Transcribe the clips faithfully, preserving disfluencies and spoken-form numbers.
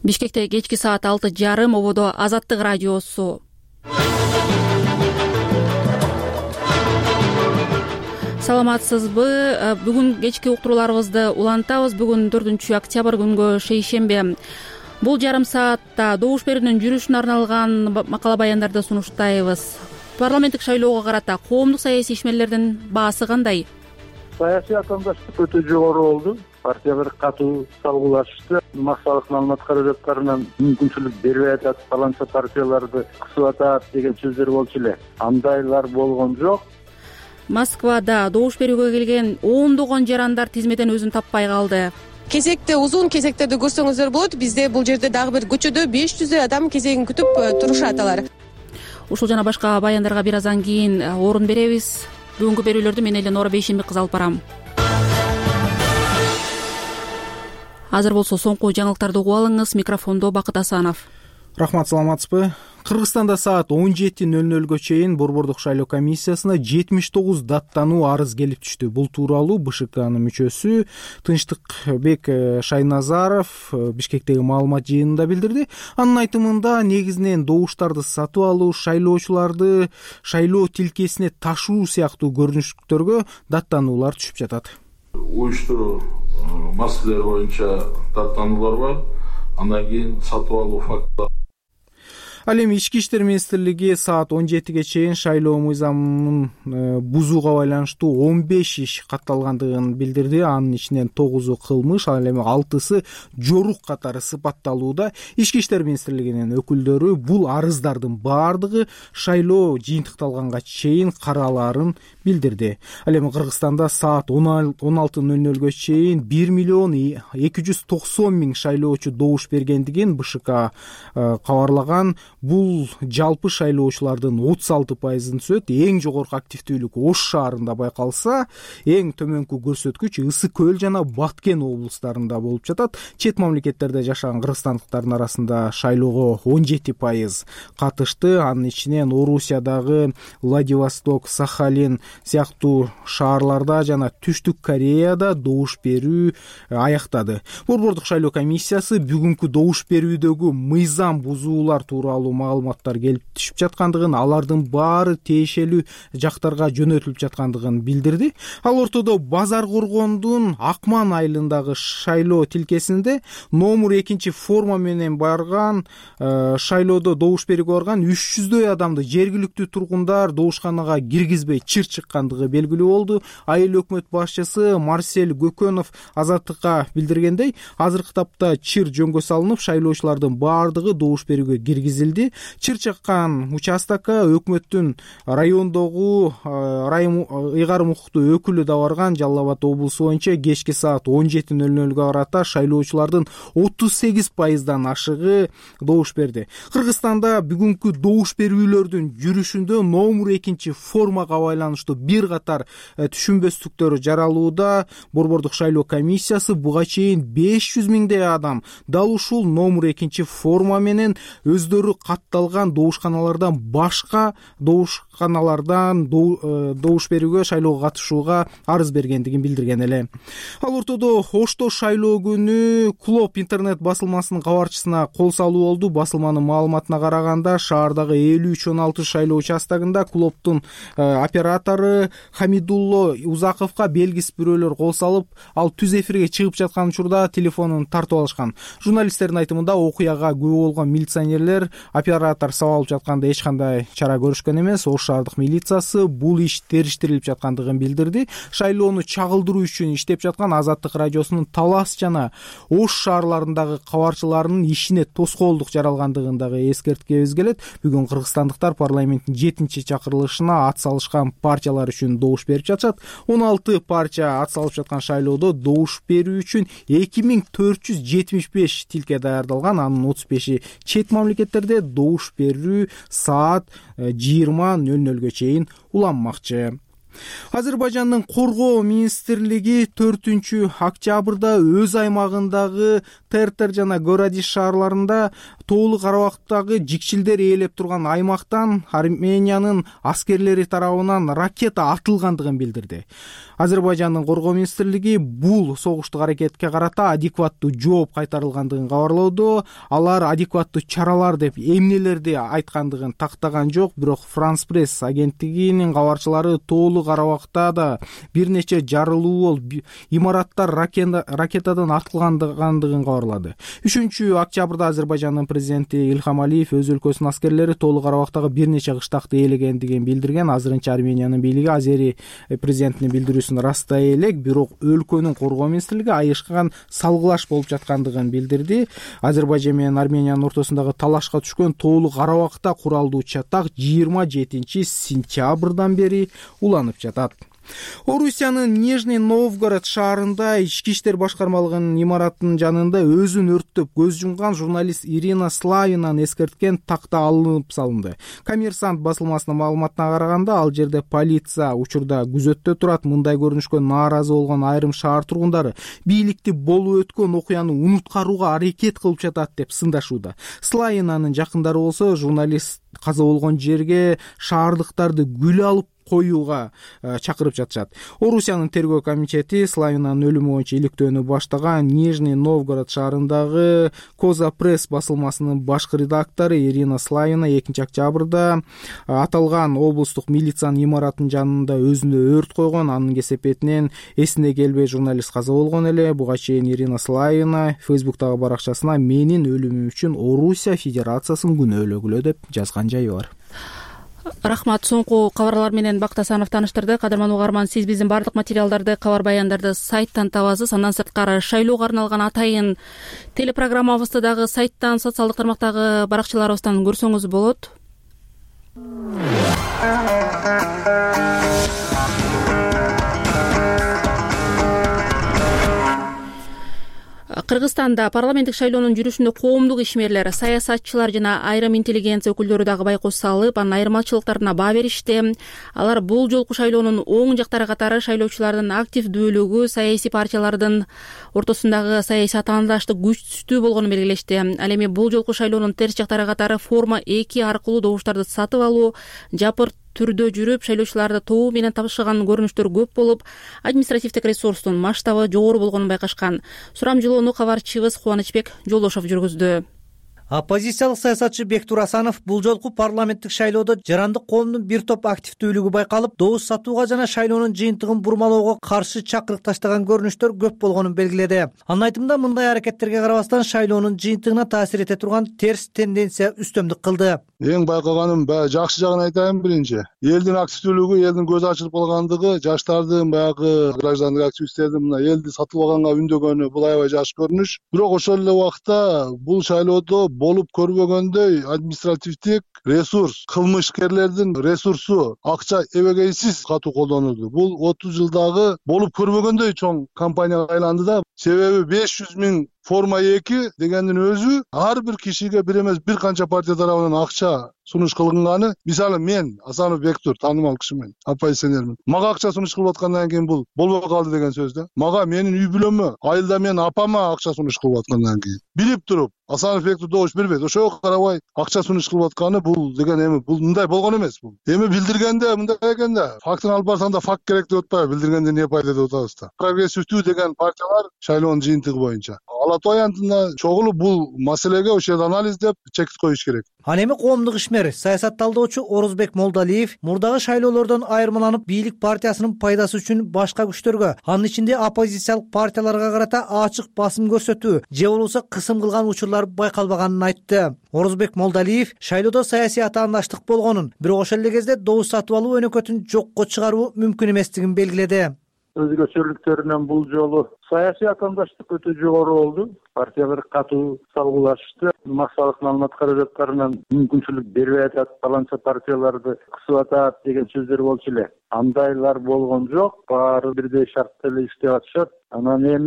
Бишкекте кечки саат алты жарым, ободо Азаттык радиосу. Саламатсызбы? Бүгүн кечки уктурууларыбызды улантабыз. Бүгүн төртүнчү октябрь күнгө шейшембе. Бул жарым саатта добуш берүүнүн жүрүшүнө арналган макала баяндарды сунуштайбыз. Парламенттик шайлоого карата коомдук саясий ишмерлердин баасы кандай? Саясий атаандаштык өтө жогору болду. Партиялар катуу салгылашты. Максалык маалымат каражаттарынан мүмкүнчүлүк бербей атат, баланча партияларды кысып атат деген сөздөр болчу эле. Андайлар болгон жок. Москвада добуш берүүгө келген ондогон жарандар тизмеден өзүн таппай калды. Кезекте узун кезектерди көрсөңүздөр болот. Бизде бул жерде дагы бир көчөдө беш жүздөй адам кезегин күтүп турушат алар. Ушул жана башка баяндарга бир аздан кийин орун беребиз. Бүгүнкү берүүлөрдү мен Эленора Бейшенбек кызы алып барам. Азыр болсо соңку жаңылыктарды угуп алыңыз. Микрофондо Бакыт Асанов. Рахмат, саламатсызбы? Кыргызстанда саат он жети нөл нөлгө чейин Борбордук шайлоо комиссиясына жетимиш тогуз даттануу арыз келип түштү. Бул тууралуу БШКнын мүчөсү Тынчтыкбек Шайназаров Бишкектеги маалымат жыйынында билдирди. Анын айтымында негизинен добуштарды сатып алуу, шайлоочуларды шайлоо тилкесине ташуу сыяктуу көрүнүштөргө даттануулар түшүп жатат. Уюштуруу маселелер боюнча даттануулар бар. Андан кийин сатып алуу фактылары. Ал эми Ички иштер министрлиги саат он жетиге чейин шайлоо мыйзамын бузууга байланыштуу он беш иш катталгандыгын билдирди. Анын ичинен тогузу кылмыш, ал эми алтысы жорук катары сыпатталууда. Ички иштер министрлигинин өкүлдөрү бул арыздардын баардыгы шайлоо жыйынтыкталганга чейин каралаарын билдирди. Ал эми Кыргызстанда саат он алты нөл нөлгө чейин бир миллион эки жүз токсон миң шайлоочу добуш бергендигин БШК кабарлаган. Бул жалпы шайлоочулардын отуз алты пайызын түзөт. Эң жогорку активдүүлүк Ош шаарында байкалса, эң төмөнкү көрсөткүч Ысык Көл жана Баткен облустарында болуп жатат. Чет мамлекеттерде жашаган кыргызстандыктардын арасында шайлоого он жети пайыз катышты. Анын ичинен Орусиядагы Владивосток, Сахалин сыяктуу шаарларда жана Түштүк Кореяда добуш берүү аяктады. Борбордук шайлоо комиссиясы бүгүнкү добуш берүүдөгү мыйзам бузуулар тууралуу маалыматтар келип түшүп жаткандыгын, алардын баары тиешелүү жактарга жөнөтүлүп жаткандыгын билдирди. Ал ортодо Базар Коргондун Акман айылындагы шайлоо тилкесинде номер экинчи форма менен барган э, шайлоодо добуш берүүгө барган үч жүздөй адамды жергиликтүү тургундар добушканага киргизбей чыр чыккандыгы белгилүү болду. Айыл өкмөт башчысы Марсель Гөкөнов Азаттыкка билдиргендей, азыркы тапта чыр жөнгө салынып, шайлоочулардын баардыгы добуш берүүгө киргизилди. Чыр чыккан участокко өкмөттүн райондогу райым ыйгарым укуктуу өкүлү да барган. Жалал Абад облусу боюнча кечки саат он жети нөл нөлгө карата шайлоочулардын отуз сегиз пайыздан ашыгы добуш берди. Кыргызстанда бүгүнкү добуш берүүлөрдүн жүрүшүндө номер экинчи формага байланыштуу бир катар түшүнбөстүктөр жаралууда. Борбордук шайлоо комиссиясы буга чейин беш жүз миңдей адам дал ушул номер экинчи форма менен өздөрү катталган добушканалардан башка добушканалардан добуш берүүгө, шайлоого катышууга арыз бергендигин билдирген эле. Ал ортодо Ошто шайлоо күнү Клоп интернет басылмасынын кабарчысына кол салуу болду. Басылманын маалыматына караганда, шаардагы элүү үч он алты шайлоо участогунда Клоптун оператору Хамидулло Узаковго белгисиз бирөөлөр кол салып, ал түз эфирге чыгып жаткан учурда телефонун тартып алышкан. Журналисттердин айтымында, окуяга күбө болгон милиционерлер оператор сабалып жатканда эч кандай чара көрүшкөн эмес. Ош шаардык милициясы бул иш териштирилип жаткандыгын билдирди. Шайлоону чагылдыруу үчүн иштеп жаткан Азаттык радиосунун Талас жана Ош шаарларындагы кабарчыларынын ишине тоскоолдук жаралгандыгын дагы эскерткебиз келет. Бүгүн кыргызстандыктар парламенттин жетинчи чакырылышына ат салышкан партиялар үчүн добуш берип жатышат. он алты партия ат салып жаткан шайлоодо добуш берүү үчүн эки миң төрт жүз жетимиш беш тилке даярдалган. Анын отуз беши чет мамлекеттерде добуш берүү саат жыйырма нөл нөлгө чейин уланмакчы. Азербайжандын коргоо министрлиги төртүнчү октябрда өз аймагындагы Тертер жана Горадиш шаарларында Тоолуу Карабактагы жикшилдер ээлеп турган аймактан Армениянын аскерлери тарабынан ракета атылгандыгын билдирди. Азербайжандын коргоо министрлиги бул согуштук аракетке карата адекваттуу жооп кайтарылгандыгын кабарлоодо. Алар адекваттуу чаралар деп эмнелерди айткандыгын тактаган жок, бирок Франс пресс агенттигинин кабарчылары Тоолуу Карабакта да бир нече жарылуу болуп, имараттар ракетадан атылгандыгын кабарлады. үчүнчү октябрда Азербайжандын президенти Ильхам Алиев өз өлкөсүнүн аскерлери Тоолуу Карабактагы бир нече кыштакты ээлегендигин билдирген. Азырынча Армениянын бийлиги Азери президентинин билдирүүсүн растай элек, бирок өлкөнүн коргоо министрлиги айышкан салгылаш болуп жаткандыгын билдирди. Азербайжан менен Армениянын ортосундагы талашка түшкөн Тоолуу Карабакта куралдуу чатак жыйырма жетинчи сентябрдан бери уланып жатат. Орусиянын Нижний Новгород шаарында ички иштер башкармалыгынын имаратынын жанында өзүн өрттөп көз жумган журналист Ирина Славинаны эскерткен такта алынып салынды. Коммерсант басылмасынын маалыматына караганда, ал жерде полиция учурда күзөттө турат. Мындай көрүнүшкө нааразы болгон айрым шаар тургундары бийликти болуп өткөн окуяны унуткарууга аракет кылып жатат деп сындашууда. Славинанын жакындары болсо журналист каза болгон жерге шаардыктарды гүл алып коюуга чакырып жатышат. Орусиянын тергөө комитети Славинанын өлүмү боюнча иликтөөнү баштаган. Нижний Новгород шаарындагы Коза пресс басылмасынын башкы редактору Ирина Славина экинчи октябрда аталган облустук милициянын имаратынын жанында өзүнө өрт койгон. Анын кесепетинен эсине келбей журналист каза болгон эле. Буга чейин Ирина Славина Фейсбуктагы баракчасына менин өлүмүм үчүн Орусия Федерациясын күнөөлөгүлө деп жазган жайы бар. Рахмат. Соңку кабарлар менен Бакыт Асанов таныштырды. Кадырман угарман, сиз биздин бардык материалдарды, кабар баяндарды сайттан табасыз. Андан сырткары шайлоого арналган атайын телепрограммабызды дагы сайттан, социалдык тармактагы баракчаларыбыздан көрсөңүз болот. Кыргызстанда парламенттик шайлоонун жүрүшүндө коомдук ишмерлер, саясатчылар жана айрым интеллигенция өкүлдөрү дагы байкош салып, анын айырмачылыктарына баа беришти. Алар бул жолку шайлоонун оң жактары катары шайлоочулардын активдүүлүгү, саясий партиялардын ортосундагы саясий атаандаштык күчтүү болгонун белгилешти. Ал эми бул жолку шайлоонун терс жактары катары форма эки аркылуу добуштарды сатып алуу, жапырт түрдө жүрүп шайлоочуларды тобу менен табышкан көрүнүштөр көп болуп, административдик ресурстун масштабы жогору болгонун байкашкан. Сурамжылоону кабарчыбыз Кубанычбек Жолдошов жүргүздү. Оппозициялык саясатчы Бектур Асанов бул жолку парламенттик шайлоодо жарандык коомдун бир топ активдүүлүгү байкалып, добуш сатууга жана шайлоонун жыйынтыгын бурмалоого каршы чакырык таштаган көрүнүштөр көп болгонун белгиледи. Анын айтымында, мындай аракеттерге карабастан шайлоонун жыйынтыгына таасир эте турган терс тенденция үстөмдүк кылды. Эң байкаганым баягы жакшы жагын айтайын. Биринчи, элдин активдүүлүгү, элдин көзү ачылып калгандыгы, жаштардын, баягы граждандык активисттердин мына элди сатып алганга үндөгөнү бул аябай жакшы көрүнүш. Бирок ошол эле убакта бул шайлоодо болуп көрбөгөндөй административдик ресурс, кылмышкерлердин ресурсу, акча эбегейсиз катуу колдонулду. Бул отуз жылдагы болуп көрбөгөндөй чоң кампанияга айланды да. Себеби беш жүз миң форма эки дегендин өзү ар бир кишиге бир эмес бир канча партия тарабынан акча сунуш кылынганы. Мисалы мен Асанов Бектур таанымал кишимен, оппозиционермин. Мага акча сунуш кылып аткандан кийин бул болбой калды деген сөз да. Мага менин үй бүлөмө, айылда мен апама акча сунуш кылып аткандан кийин билип туруп Асанов Бектур добуш бербейт. Ошого карабай акча сунуш кылып атканы бул деген эми бул мындай болгон эмес бул. Эми билдиргенде мындай экен да. Фактын алып барсаң да факт керек деп атпайбы, билдиргенде эмне пайда деп атабыз да. Прогрессивдүү деген партиялар шайлоонун жыйынтыгы боюнча Алатай аянтында чогулуп бул маселеге ошол анализ деп чекит коюш керек. Ал эми коомдук ишмер, саясат талдоочу Орозбек Молдалиев мурдагы шайлоолордон айырмаланып, бийлик партиясынын пайдасы үчүн башка күчтөргө, анын ичинде оппозициялык партияларга карата ачык басым көрсөтүү же болбосо кысым кылган учурлар байкалбаганын айтты. Орозбек Молдалиев шайлоодо саясий атаандаштык болгонун, бирок ошол эле кезде добуш сатып алуу өнөкөтүн жокко чыгаруу мүмкүн эместигин белгиледи. Өзгөчөлүктөрүнөн бул жолу саясий атаандаштык өтө жогору болду. Партиялар катуу салгылашты. Максалык маалымат каражаттарынан мүмкүнчүлүк бербей атат, баланча партияларды кысып атат деген сөздөр болчу эле. Андайлар болгон жок. Баары бирдей шартта эле иштеп атышат. Анан эми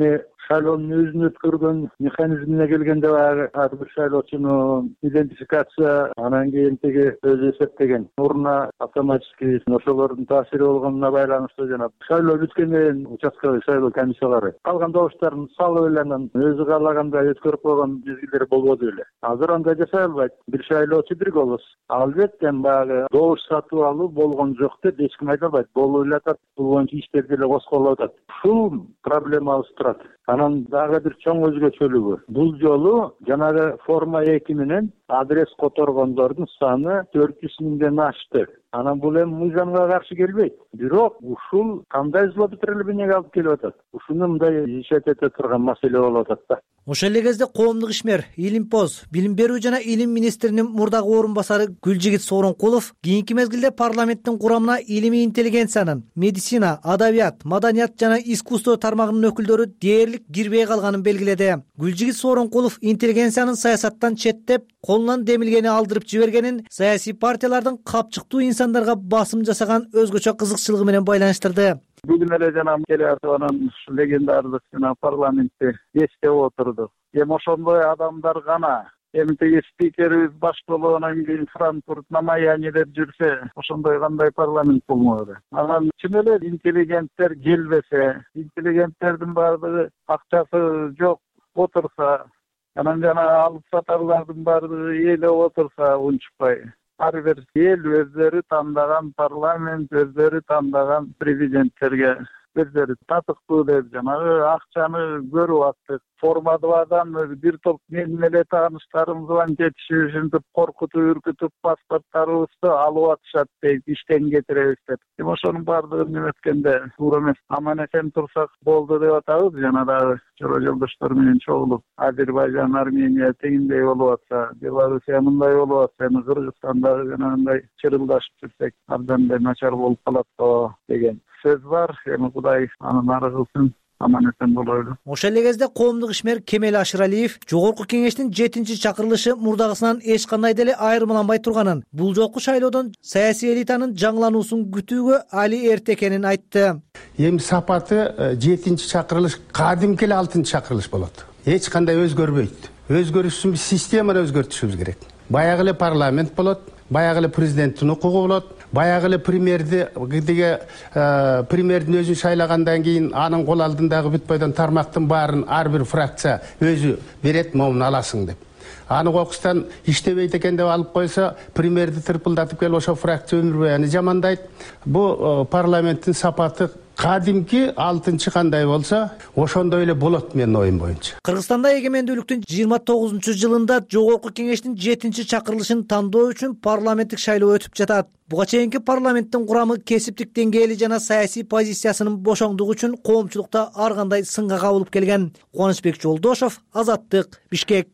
шайлоонун өзүн өткөргөн механизмине келгенде баягы ар бир шайлоочунун идентификация анан кийин тиги өзү эсептеген урна автоматический ошолордун таасири болгонуна байланыштуу жана шайлоо бүткөндөн кийин участковый шайлоо комиссиялары калган добуштарын салып эле анан өзү каалагандай өткөрүп койгон мезгилдер болбоду беле. Азыр андай жасай албайт. Бир шайлоочу бир голос. Албетте баягы добуш сатып алуу болгон жок деп эч ким айта албайт. Болуп эле атат. Бул боюнча иштер деле козголуп атат. Ушул проблемабыз турат. Анан дагы бир чоң өзгөчөлүгү. Бул жолу жанагы форма эки менен адрес которгондордун саны төрт жүз миңден ашты. Анан бул эми мыйзамга каршы келбейт. Бирок ушул кандай злоупотреблениеге алып келип атат? Ушуну мындай ишет эте турган маселе болуп атат да. Ошол эле кезде коомдук ишмер, Илимпоз, билим берүү жана илим министринин мурдагы орун басары Гүлжигит Сооронкулов кийинки мезгилде парламенттин курамына илимий интеллигенциянын, медицина, адабият, маданият жана искусство тармагынын өкүлдөрү дээрлик кирбей калганын белгиледи. Гүлжигит Сооронкулов интеллигенциянын саясаттан четтеп, колунан демилгени алдырып жибергенин саясий партиялардын капчыктуу инсандарга басым жасаган өзгөчө кызыкчылыгы менен байланыштырды. Бүгүн эле жана келип анан легендардык жана парламентте эстеп отурду. Эми ошондой адамдар гана эми тиги спикерибиз баш болуп анан кийин Франкфурт намаяние деп жүрсө, ошондой кандай парламент болмоду. Анан чын эле интеллигенттер келбесе, интеллигенттердин баардыгы акчасы жок отурса, анан жана алып сатарлардын баардыгы элеп отурса унчукпай, ар бир эл өздөрү тандаган парламент, өздөрү тандаган президенттерге өздөрү татыктуу деп жанагы акчаны көрүп аттык. Формадыбадан бир топ менин эле тааныштарым звонить этишип, ушинтип коркутуп, үркүтүп, паспорттарыбызды алып атышат дейт, иштен кетиребиз деп. Эми ошонун баардыгын эметкенде туура эмес. Аман эсен турсак болду деп атабыз. Жана дагы чора жолдоштор менен чогулуп, Азербайжан, Армения тегиндей болуп атса, Белоруссия мындай болуп атса, эми Кыргызстанда жанагындай чырылдашып жүрсек, абдан эле начар болуп калат го деген сөз бар. Эми Кудай анын ары кылсын. Аман эсен болойлу. Ошол эле кезде коомдук ишмер Кемел Ашыралиев Жогорку кеңештин жетинчи чакырылышы мурдагысынан эч кандай деле айырмаланбай турганын, бул жолку шайлоодон саясий элитанын жаңылануусун күтүүгө али эрте экенин айтты. Эми сапаты жетинчи чакырылыш кадимки эле алтынчы чакырылыш болот. Эч кандай өзгөрбөйт. Өзгөрүш үчүн биз системаны өзгөртүшүбүз керек. Баягы эле парламент болот, баягы эле президенттин укугу болот. Баягы эле премьерди деге премьердин өзүн шайлагандан кийин анын кол алдындагы бүт бойдон тармактын баарын ар бир фракция өзү берет, момуну аласың деп. Аны кокустан иштебейт экен деп алып койсо, премьерди тырпылдатып келип ошо фракция өмүр баяны жамандайт. Бу парламенттин сапаты кадимки алтынчы кандай болсо, ошондой эле болот менин оюм боюнча. Кыргызстанда эгемендүүлүктүн жыйырма тогузунчу жылында Жогорку кеңештин жетинчи чакырылышын тандоо үчүн парламенттик шайлоо өтүп жатат. Буга чейинки парламенттин курамы кесиптик деңгээли жана саясий позициясынын бошоңдугу үчүн коомчулукта ар кандай сынга кабылып келген. Кубанычбек Жолдошов, Азаттык, Бишкек.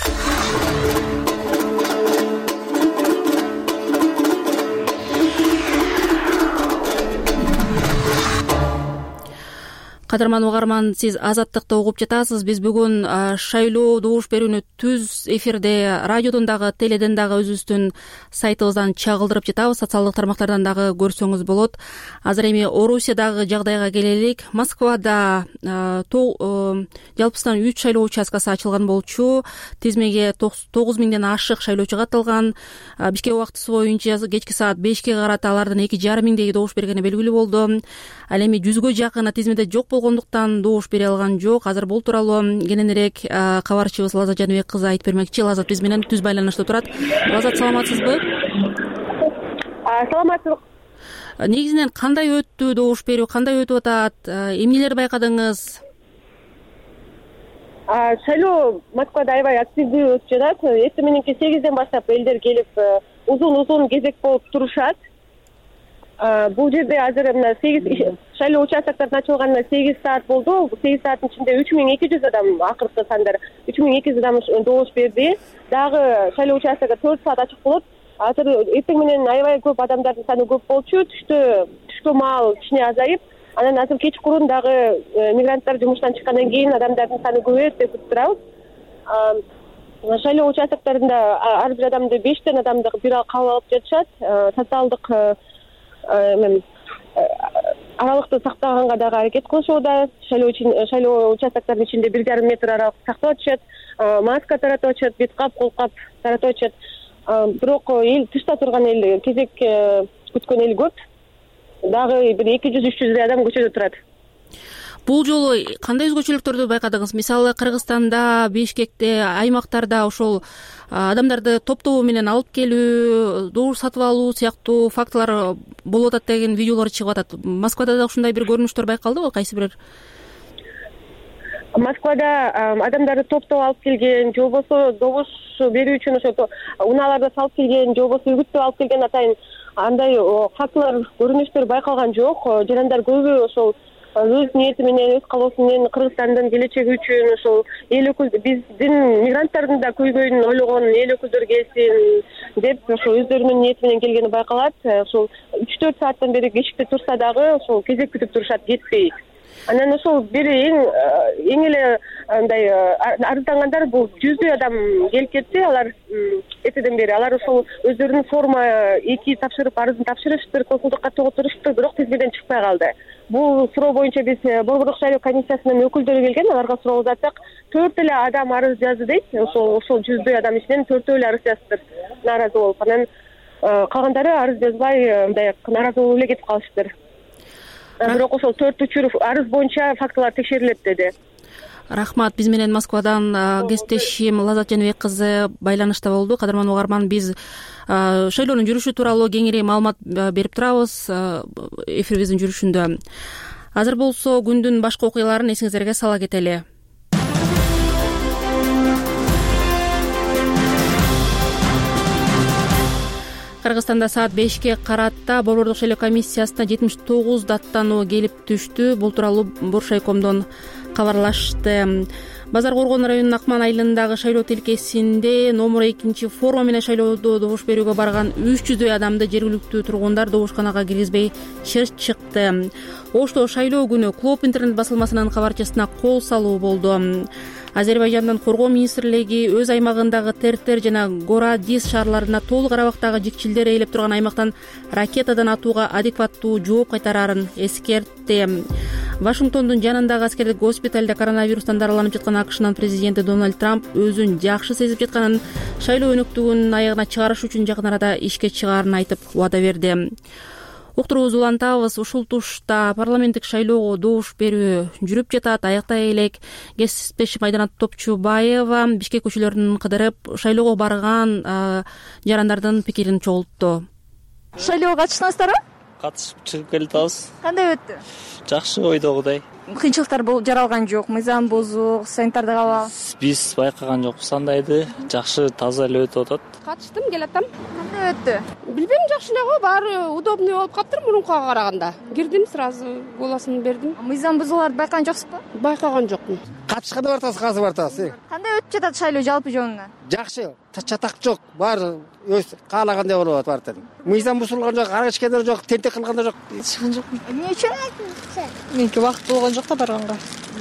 Кадырман угарман, сиз Азаттыкты угуп жатасыз. Биз бүгүн шайлоо добуш берүүнү түз эфирде, радиодон дагы, теледен дагы өзүбүздүн сайтыбыздан чагылдырып жатабыз. Социалдык тармактардан дагы көрсөңүз болот. Азыр эми Орусиядагы жагдайга келелик. Москвада жалпысынан үч шайлоо участкасы ачылган болчу. Тизмеге тогуз миңден ашык шайлоочу катталган. Бишкек убактысы боюнча кечки саат бешке карата алардын эки жарым миңдеги добуш бергени белгилүү болду. Ал эми жүзгө жакыны тизмеде жок болгондуктан добуш бере алган жок. Азыр бул тууралуу кененирээк кабарчыбыз Лазат Жаныбек кызы айтып бермекчи. Лазат биз менен түз байланышта турат. Лазат, саламатсызбы? Саламатсызбы. Негизинен кандай өттү добуш берүү, кандай өтүп атат? Эмнелерди байкадыңыз? Шайлоо Москвада аябай активдүү өтүп жатат. Эртең мененки сегизден баштап элдер келип узун-узун кезек болуп турушат. Бул жерде азыр мына сегиз шайлоо участоктордун ачылганына сегиз саат болду. сегиз сааттын ичинде үч миң эки жүз адам, акыркы сандар үч миң эки жүз адам добуш берди. Дагы шайлоо участогу төрт саат ачык болот. Азыр эртең менен аябай көп адамдардын саны көп болчу. Түштө түшкө маал кичине азайып, анан азыр кечкурун дагы мигранттар жумуштан чыккандан кийин адамдардын саны көбөйөт деп күтүп турабыз. Шайлоо участокторунда ар бир адамды бештен адамды бир кабыл алып жатышат. Социалдык аралыкты сактаганга дагы аракет кылышууда. Шайлоо шайлоо участокторунун ичинде бир жарым метр аралык сактап атышат, маска таратып атышат, бет кап, кол кап таратып атышат. Бирок эл тышта турган эл, кезек күткөн эл көп. Дагы бир эки жүз үч жүздөй адам көчөдө турат. Бул жолу кандай өзгөчөлүктөрдү байкадыңыз? Мисалы Кыргызстанда, Бишкекте, аймактарда ошол адамдарды топтоо менен алып келүү, добуш сатып алуу сыяктуу фактылар болуп атат деген видеолор чыгып атат. Москвада да ушундай бир көрүнүштөр байкалдыбы? Кайсы бир? Москвада адамдарды топтоп алып келген, же болбосо добуш берүү үчүн ошо унааларда салып келген, же болбосо үгүттөп алып келген атайын андай фактылар, көрүнүштөр байкалган жок. Жарандар көбү ошол өз ниети менен, өз калоосу менен Кыргызстандын келечеги үчүн ошол эл өкүл биздин мигранттардын да көйгөйүн ойлогон эл өкүлдөр келсин деп ошол өздөрүнүн ниети менен келгени байкалат. Ошол үч төрт сааттан бери кечикте турса дагы ошол кезек күтүп турушат, кетпей. Анан ошол бир эң эң эле андай арыздангандар бул жүздөй адам келип кетти. Алар этеден бери алар ошол өздөрүнүн форма эки тапшырып, арызын тапшырышты, консулдук каттоого турушту, бирок тизмеден чыкпай калды. Бул суроо боюнча биз Борбордук шайлоо комиссиясынын өкүлдөрү келген, аларга суроо узаттык. Төрт эле адам арыз жазды дейт. Ошол ошол жүздөй адам ичинен төртөө эле арыз жазыптыр, нааразы болуп. Анан калгандары арыз жазбай мындай нааразы болуп эле кетип калышыптыр. Бирок ошол төрт учур арыз боюнча фактылар текшерилет деди. Рахмат. Биз менен Москвадан кесиптешим Лазат Жаныбек кызы байланышта болду. Кадырман угарман, биз шайлоонун жүрүшү тууралуу кеңири маалымат берип турабыз эфирибиздин жүрүшүндө. Азыр болсо күндүн башка окуяларын эсиңиздерге сала кетели. Кыргызстанда саат бешке каратта Борбордук шайлоо комиссиясына жетимиш тогуз даттануу келип түштү. Бул тууралуу Боршайкомдон кабарлашты. Базар Коргон районунун Акман айылындагы шайлоо тилкесинде номер экинчи форма менен шайлоодо добуш берүүгө барган үч жүздөй адамды жергиликтүү тургундар добушканага киргизбей чыкты. Ошто шайлоо күнү Клуб интернет басылмасынын кабарчасына кол салуу болду. Азербайжандын коргоо министрлиги өз аймагындагы Тертер жана Горадис шаарларына толук арабактагы жикчилдер ээлеп турган аймактан ракетадан атууга адекваттуу жооп кайтарарын эскертти. Вашингтондун жанындагы аскердик госпиталда коронавирустан дараланып жаткан АКШнын президенти Дональд Трамп өзүн жакшы сезип жатканын, шайлоо өнөктүгүнүн аягына чыгарыш үчүн жакын арада ишке чыгаарын айтып убада берди. Уктуруубузду улантабыз. Ушул тушта парламенттик шайлоого добуш берүү жүрүп жатат, аяктай элек. Кесиптешим Айданат Топчубаева Бишкек көчөлөрүн кыдырып шайлоого барган жарандардын пикирин чогултту. Шайлоого катышасыздарбы? Катышып чыгып келатабыз. Кандай өттү? Жакшы, ойдогудай. Кыйынчылыктар жаралган жок, мыйзам бузук, санитардык аба? Биз байкаган жокпуз андайды. Жакшы, таза эле өтүп атат. Катыштым, келатам. Кандай өттү? Билбейм, жакшы эле го, баары удобный болуп калыптыр мурункуга караганда. Кирдим, сразу голосумду бердим. Мыйзам бузууларды байкаган жоксузбу? Байкаган жокмун. Катышканда бартасыз, казыр бартасыз. Кандай өтүп жатат шайлоо жалпы жөнүндө? Жакшы, чатак жок, баары өз каалагандай болуп атат бартын. Мыйзам бузулган жок, ара ичкендер жок, тентек кылгандар жок. Чыгын жокмун. Эмне үчүн? Меники убакыт болгон жок да барганга.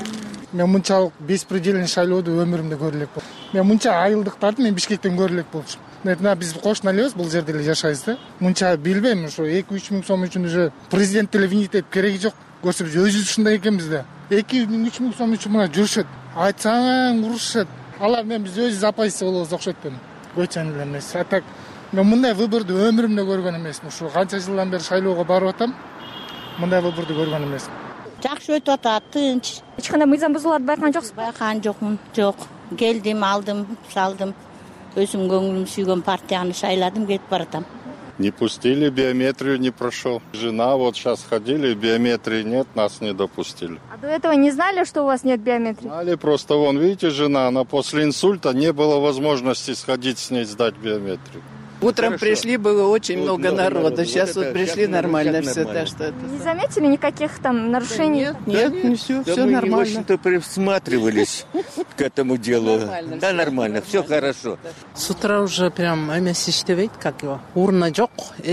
Мен мынчалык беспредельный шайлооду өмүрүмдө көрө элек болдум. Мен мынча айылдыктарды мен Бишкектен көрө элек болчумун. Мына биз кошуна элебиз, бул жерде эле жашайбыз да. Мынча билбейм, ошо эки үч миң сом үчүн уже президент телевидение этип кереги жок. Көрсө биз өзүбүз ушундай экенбиз да. эки үч миң сом үчүн мына жүрүшөт. Айтсаң урушат. Алар мен биз өзүбүз оппозиция болобуз окшойт да. Көчөн эле эмес. А так мен мындай выборду өмүрүмдө көргөн эмесмин. Ушу канча жылдан бери шайлоого барып атам. Мындай выборду көргөн эмесмин. Жакшы өтүп атат, тынч. Эч кандай мыйзам бузууларды байкаган жоксузбу? Байкаган жокмун. Жок. Келдим, алдым, салдым. Өзүм көңүлүм сүйгөн партияны шайладым, кетип баратам. Не пустили, биометрию не прошел. Жена вот сейчас ходили, биометрии нет, нас не допустили. А до этого не знали, что у вас нет биометрии? Знали, просто вон, видите, жена, она после инсульта не было возможности сходить с ней сдать биометрию. Утром Хорошо. Пришли, было очень вот много, много народу. народу. Сейчас вот, вот пришли нормально все. Так что это... Не заметили никаких там нарушений? Нет, нет, да, не все, да все мы нормально. Мы очень-то присматривались к этому делу. Нормально, да, нормально, все да. хорошо. С утра уже прям эмес иштебейт, как его. Урна жок, эл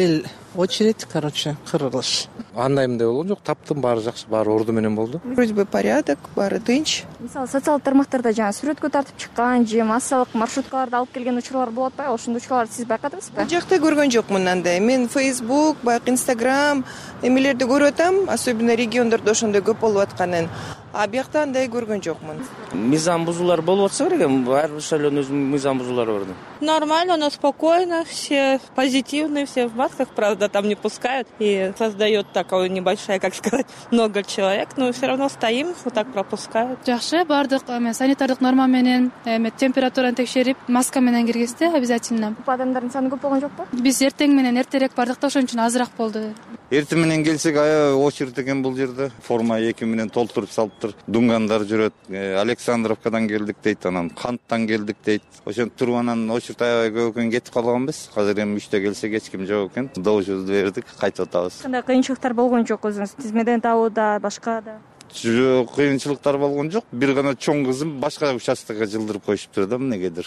очередь, короче, кырылыш. Андай мындай болгон жок, таптым, баары жакшы, баары орду менен болду. Вроде бы порядок, баары тынч. Мисалы социалдык тармактарда жаңы сүрөткө тартып чыккан же массалык маршруткаларды алып келген учурлар болот атпайбы? Ошондой учурларды сиз байкадыңызбы? Бул жакта көргөн жокмун андай. Мен Facebook, баягы Instagram эмелерди көрүп атам, особенно региондордо ошондой көп болуп атканын. А биякта андай көргөн жокмун. Мыйзам бузуулар болуп атса керек эми, ар бир шайлоонун өзүнүн мыйзам бузуулары бар. Нормально, но спокойно, все позитивные, все в масках, правда, там не пускают. И создает такое небольшое, как сказать, много человек, но все равно стоим, вот так пропускают. Жакшы, бардык санитардык норма менен, температураны текшерип, маска менен киргизди обязательно. Адамдардын саны көп болгон жокпу? Биз эртең менен эртерээк бардык да, ошон үчүн азыраак болду. Эртең менен келсек, аябай очередь экен бул жерде. Форма эки менен толтуруп салыптыр. Дунгандар жүрөт. Александровкадан келдик дейт, анан Канттан келдик дейт. Ошентип туруп анан очередь аябай көп экен, кетип калганбыз. Азыр эми үчтө келсек эч ким жок экен. Добушубузду бердик, кайтып атабыз. Кандай кыйынчылыктар болгон жок өзүңүз? Тизмеден табууда, башка да? Жок, кыйынчылыктар болгон жок. Бир гана чоң кызым башка участкага жылдырып коюшуптур да, эмнегедир.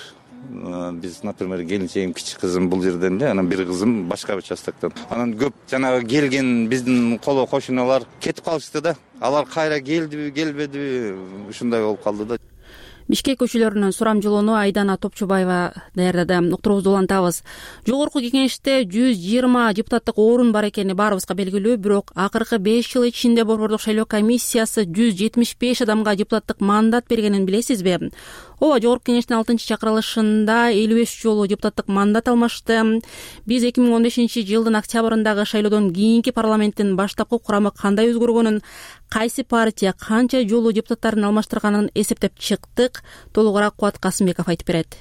Биз, например, келинчегим кичи кызым бул жерден эле, анан бир кызым башка участкадан. Анан көп жанагы келген биздин коло кошуналар кетип калышты да. Алар кайра келдиби, келбедиби, ушундай болуп калды да. Бишкек көчөлөрүнөн сурамжылоону Айдана Топчубаева даярдады. Уктуруубузду улантабыз. Жогорку кеңеште жүз жыйырма депутаттык орун бар экени баарыбызга белгилүү, бирок акыркы беш жыл ичинде Борбордук шайлоо комиссиясы жүз жетимиш беш адамга депутаттык мандат бергенин билесизби? Ооба, жогорку кеңештин алтынчы чакырылышында элүү беш жолу депутаттык мандат алмашты. Биз эки миң он бешинчи жылдын октябрындагы шайлоодон кийинки парламенттин баштапкы курамы кандай өзгөргөнүн, кайсы партия канча жолу депутаттарын алмаштырганын эсептеп чыктык. Толугураак Кубат Касымбеков айтып берет.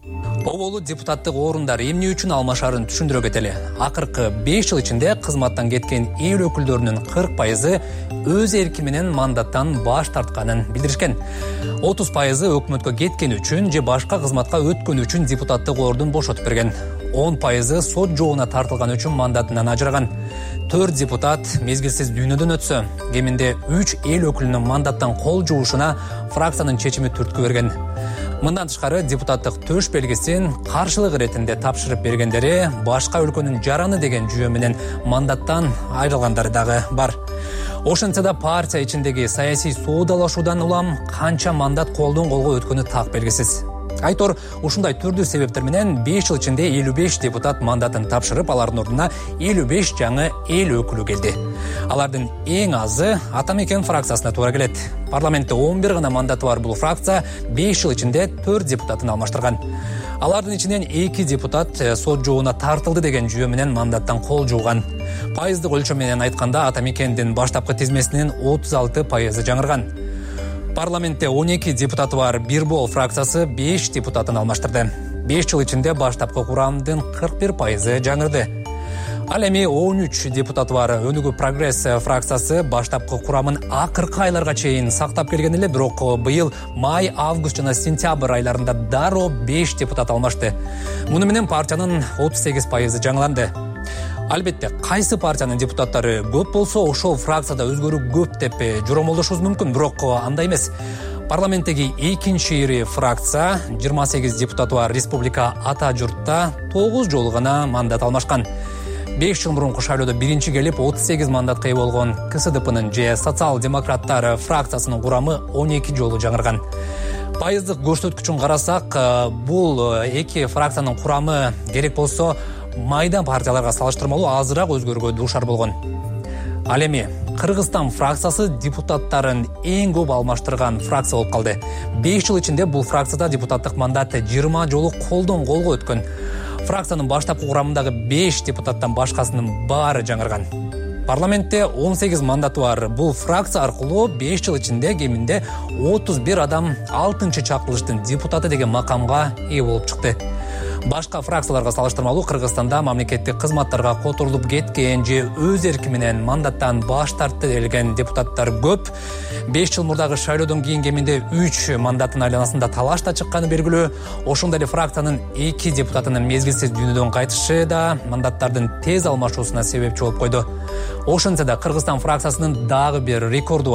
Оболу депутаттык орундар эмне үчүн алмашарын түшүндүрө кетели. Акыркы беш жыл ичинде кызматтан кеткен эл өкүлдөрүнүн кырк пайызы өз эрки менен мандаттан баш тартканын билдиришкен. отуз пайызы өкмөткө кеткен үчүн же башка кызматка өткөн үчүн депутаттык ордун бошотуп берген. он пайызы сот жообуна тартылган үчүн мандатынан ажыраган. төрт депутат мезгилсиз дүйнөдөн өтсө, кеминде үч эл өкүлүнүн мандаттан кол жуушуна фракциянын чечими түрткү берген. Мындан тышкары депутаттык төш белгисин каршылык иретинде тапшырып бергендери башка өлкөнүн жараны деген жүйө менен мандаттан айрылгандары дагы бар. Ошентсе да партия ичиндеги саясий соодалашуудан улам канча мандат колдон колго өткөнү так белгисиз. Айтор, ушундай түрдүү себептер менен беш жыл ичинде элүү беш депутат мандатын тапшырып, алардын ордуна элүү беш жаңы эл өкүлү келди. Алардын эң азы Атамекен фракциясына туура келет. Парламентте он бир гана мандаты бар бул фракция беш жыл ичинде төрт депутатын алмаштырган. Алардын ичинен эки депутат сот жообуна тартылды деген жүйө менен мандаттан кол жууган. Пайыздык өлчөм менен айтканда Атамекендин баштапкы тизмесинин отуз алты пайызы жаңырган. Парламентте он эки депутаты бар Бир Бол фракциясы беш депутатын алмаштырды. беш жыл ичинде баштапкы курамдын кырк бир пайызы жаңырды. Ал эми он үч депутаты бар Өнүгүү Прогресс фракциясы баштапкы курамын акыркы айларга чейин сактап келген эле, бирок быйыл май, август жана сентябрь айларында дароо беш депутат алмашты. Муну менен партиянын отуз сегиз пайызы жаңыланды. Албетте, кайсы партиянын депутаттары көп болсо, ошол фракцияда өзгөрүү көп деп жоромолдошубуз мүмкүн, бирок андай эмес. Парламенттеги экинчи ири фракция жыйырма сегиз депутаты бар Республика Ата журтта тогуз жолу гана мандат алмашкан. беш жыл мурунку шайлоодо биринчи келип отуз сегиз мандатка ээ болгон КСДПнын же социал-демократтар фракциясынын курамы он эки жолу жаңырган. Пайыздык көрсөткүчүн карасак, бул эки фракциянын курамы керек болсо майдан партияларга салыштырмалуу азыраак өзгөрүүгө дуушар болгон. Ал эми Кыргызстан фракциясы депутаттарын эң көп алмаштырган фракция болуп калды. беш жыл ичинде бул фракцияда депутаттык мандат жыйырма жолу колдон колго өткөн. Фракциянын баштапкы курамындагы беш депутаттан башкасынын баары жаңырган. Парламентте он сегиз мандаты бар. Бул фракция аркылуу беш жыл ичинде кеминде отуз бир адам алтынчы чакырылыштын депутаты деген макамга ээ болуп чыкты. Башка фракцияларга салыштырмалуу Кыргызстанда мамлекеттик кызматтарга которулуп кеткен же өз эрки менен мандаттан баш тартты делген депутаттар көп. беш жыл мурдагы шайлоодон кийин кеминде үч мандаттын айланасында талаш да чыкканы белгилүү. Ошондой эле фракциянын эки депутатынын мезгилсиз дүйнөдөн кайтышы да мандаттардын тез алмашуусуна себепчи болуп койду. Ошентсе да Кыргызстан фракциясынын дагы бир рекорду бар.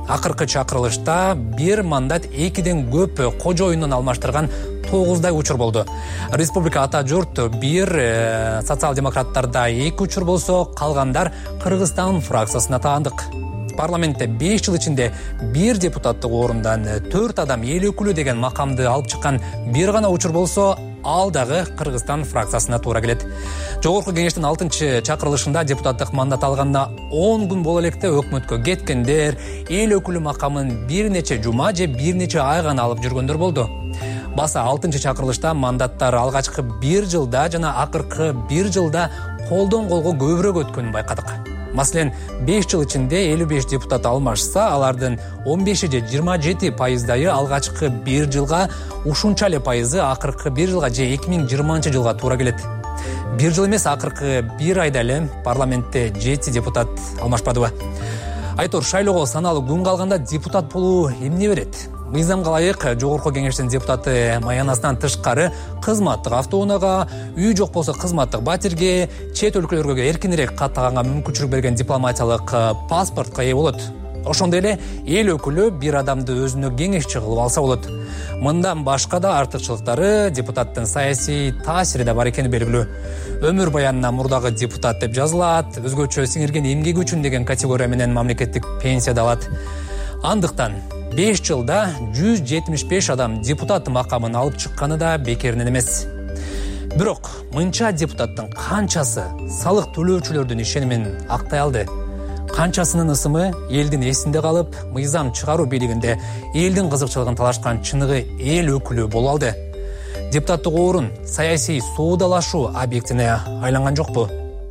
Акыркы чакырылышта бир мандат экиден көп кожоюнун алмаштырган тогуздай учур болду. Республика ата журт бир, э, социал-демократтарда эки учур болсо, калгандар Кыргызстан фракциясына таандык. Парламентте беш жыл ичинде бир депутаттык орундан төрт адам эл өкүлү деген макамды алып чыккан бир гана учур болсо, ал дагы Кыргызстан фракциясына туура келет. Жогорку кеңештин алтынчы чакырылышында депутаттык мандат алганда он күн боло электе өкмөткө кеткендер, эл өкүлү макамын бир нече жума же бир нече ай гана алып жүргөндөр болду. Баса алтынчы чакырылышта мандаттар алгачкы бир жылда жана акыркы бир жылда колдон колго көбүрөөк өткөнүн байкадык. Маселен, беш жыл ичинде элүү беш депутат алмашса, алардын он беши же жыйырма жети пайыздайы алгачкы бир жылга, ушунча эле пайызы акыркы бир жылга же эки миң жыйырманчы жылга туура келет. Бир жыл эмес, акыркы бир айда эле парламентте жети депутат алмашпадыбы? Айтор, шайлоого саналуу күн калганда депутат болуу эмне берет? Мыйзамга ылайык жогорку кеңештин депутаты маянасынан тышкары кызматтык автоунаага, үй жок болсо кызматтык батирге, чет өлкөлөргө эркинирээк каттаганга мүмкүнчүлүк берген дипломатиялык паспортко ээ болот. Ошондой эле эл өкүлү бир адамды өзүнө кеңешчи кылып алса болот. Мындан башка да артыкчылыктары, депутаттын саясий таасири да бар экени белгилүү. Өмүр баянына мурдагы депутат деп жазылат, өзгөчө сиңирген эмгеги үчүн деген категория менен мамлекеттик пенсия да алат. Андыктан беш жылда жүз жетимиш беш адам депутат макамын алып чыкканы да бекеринен эмес. Бирок мынча депутаттын канчасы салык төлөөчүлөрдүн ишенимин актай алды? Канчасынын ысымы элдин эсинде калып, мыйзам чыгаруу бийлигинде элдин кызыкчылыгын талашкан чыныгы эл өкүлү боло алды? Депутаттык орун саясий соодалашуу объектине айланган жокпу?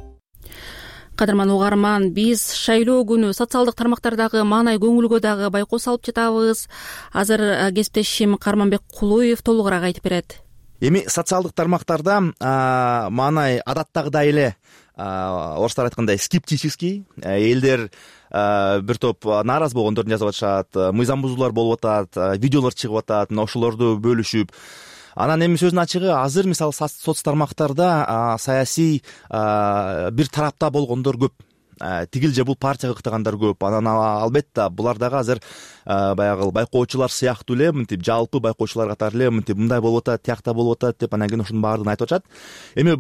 Кадырман угарман, биз шайлоо күнү социалдык тармактардагы маанай көңүлгө дагы байкоо салып жатабыз. Азыр кесиптешим Карманбек Кулуев толугураак айтып берет. Эми социалдык тармактарда маанай адаттагыдай эле, орустар айткандай скептический, элдер бир топ нааразы болгондорун жазып атышат, мыйзам бузуулар болуп атат, видеолор чыгып атат, мына ошолорду бөлүшүп. Анан эми сөздүн ачыгы, азыр мисалы соц тармактарда саясий бир тарапта болгондор көп. Тигил же бул партияга ыктагандар көп. Анан албетте булар дагы азыр баягы байкоочулар сыяктуу эле, мынтип жалпы байкоочулар катары эле мынтип мындай болуп атат, тиякта болуп атат деп анан кийин ошонун баардыгын айтып атышат. Эми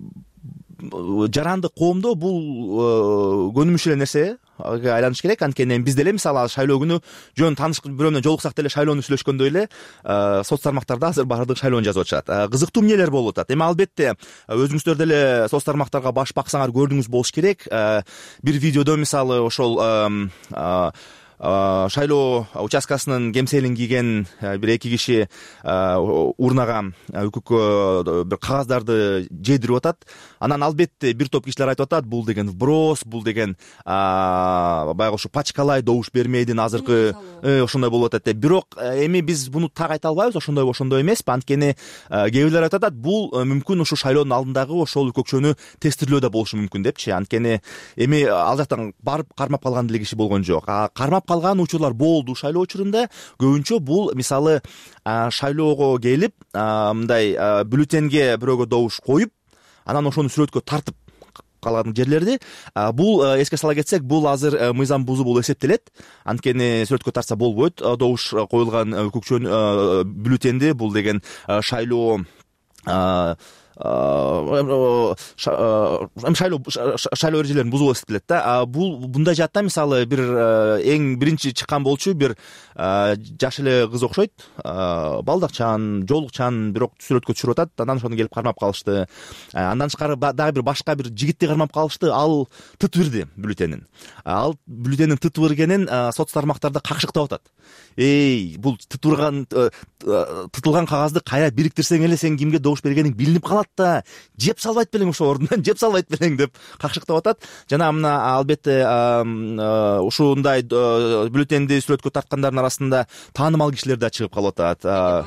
жарандык коомдо бул көнүмүш эле нерсе айланыш керек. Анткени биз деле мисалы шайлоо күнү жөн тааныш бирөө менен жолуксак деле шайлоону сүйлөшкөндөй эле соц тармактарда азыр баардык шайлоону жазып атышат. Кызыктуу эмнелер болуп атат. Эми албетте өзүңүздөр деле соц тармактарга баш баксаңар көрдүңүз болуш керек. Бир видеодо мисалы ошол шайлоо участкасынын кемселин кийген бир эки киши урнага үкүккө бир кагаздарды жедирип атат. Анан албетте бир топ кишилер айтып атат, бул деген вброс, бул деген баягы ушу пачкалай, добуш бермейдин азыркы ошондой болуп атат деп. Бирок эми биз буну так айта албайбыз, ошондой ошондой эмес. Анткени кээ бирлер айтып атат, бул мүмкүн ушу шайлоонун алдындагы ошол көкчөнү тестирлөө да болушу мүмкүн депчи. Анткени эми ал жактан барып кармап калган деле киши болгон жок. Кармап калган учурлар болду шайлоо учурунда. Көбүнчө бул мисалы шайлоого келип, мындай бюллетенге бирөөгө добуш коюп, анан ошону сүрөткө тартып калган жерлерди. Бул эске сала кетсек, бул азыр мыйзам бузуу болуп эсептелет. Анткени сүрөткө тартса болбойт. Добуш коюлган көкчөн бюллетенди, бул деген шайлоо шайлоо шайлоо эрежелерин бузуу болуп эсептелет да. Бул мындай жаатта мисалы бир эң биринчи чыккан болчу бир жаш эле кыз окшойт, балдакчан, жоолукчан, бирок сүрөткө түшүрүп атат. Анан ошону келип кармап калышты. Андан тышкары дагы бир башка бир жигитти кармап калышты. Ал тытыбырды бюллетенин. Ал бюллетенин тытыбыр экенин соц тармактарда какшыктап атат. Эй, бул тытылган тытылган кагазды кайра бириктирсең эле сен кимге добуш бергениң билинип калат да. Жеп салбайт белең ошол ордунан, жеп салбайт белең деп какшыктап атат. Жана мына албетте ушундай бюллетенди сүрөткө тарткандардын арасында таанымал кишилер да чыгып калып атат.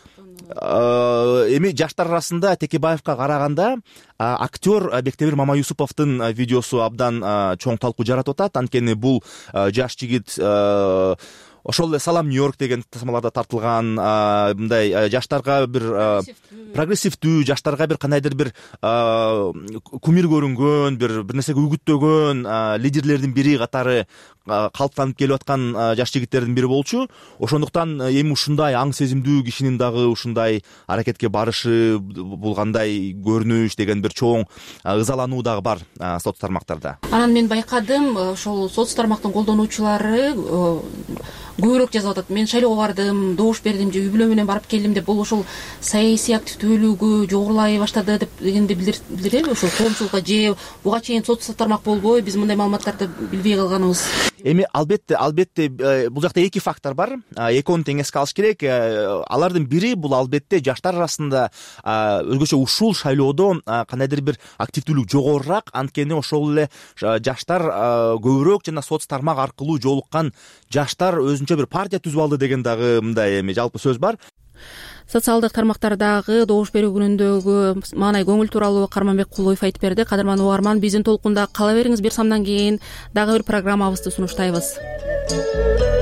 Эми жаштар арасында Текебаевка караганда актер Бектемир Мамаюсуповдун видеосу абдан чоң талкуу жаратып атат. Анткени бул жаш жигит ошол эле салам Нью-Йорк деген тасмаларда тартылган мындай жаштарга бир прогрессивдүү, жаштарга бир кандайдыр бир кумир көрүнгөн, бир бир нерсеге үгүттөгөн лидерлердин бири катары калыптанып келип аткан жаш жигиттердин бири болчу. Ошондуктан эми ушундай аң сезимдүү кишинин дагы ушундай аракетке барышы, бул кандай көрүнүш деген бир чоң ызалануу дагы бар соц тармактарда. Анан мен байкадым, ошол соц тармактын колдонуучулары көбүрөөк жазып атат. Мен шайлоого бардым, добуш бердим же үй бүлө менен барып келдим деп, бул ошол саясий активдүүлүгү жогорулай баштады деп дегенди билдиреби? Ошол коомчулукка же буга чейин соц тармак болбой, биз мындай маалыматтарды билбей калганыбыз? Эми албетте, албетте бул жакта эки фактор бар. Экөөнү тең эске алыш керек. Алардын бири бул албетте жаштар арасында өзгөчө ушул шайлоодо кандайдыр бир активдүүлүк жогорураак, анткени ошол эле жаштар көбүрөөк жана соц тармак аркылуу жолуккан жаштар өзүнчө бир партия түзүп алды деген дагы мындай эми жалпы сөз бар. Социалдык тармактардагы добуш берүү күнүндөгү маанай көңүл тууралуу Карманбек Кулуев айтып берди. Кадырман угарман, биздин толкунда кала бериңиз. Бир самдан кийин дагы бир программабызды сунуштайбыз.